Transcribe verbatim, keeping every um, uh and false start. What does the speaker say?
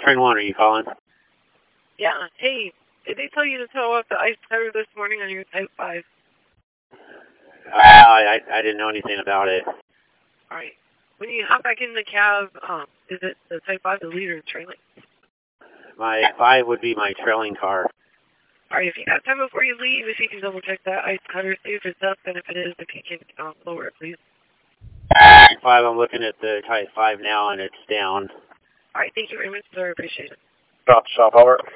Train one, are you calling? Yeah. Hey, did they tell you to tow up the ice cutter this morning on your Type five? Uh, I, I didn't know anything about it. Alright. When you hop back in the cab, um, is it the Type five, the leader trailing? My five would be my trailing car. Alright, if you got time before you leave, if you can double check that ice cutter, see if it's up, and if it is, if you can um, lower it, please. Five, I'm looking at the Type five now, and it's down. Alright, thank you very much, sir. I appreciate it. Drop, stop, over.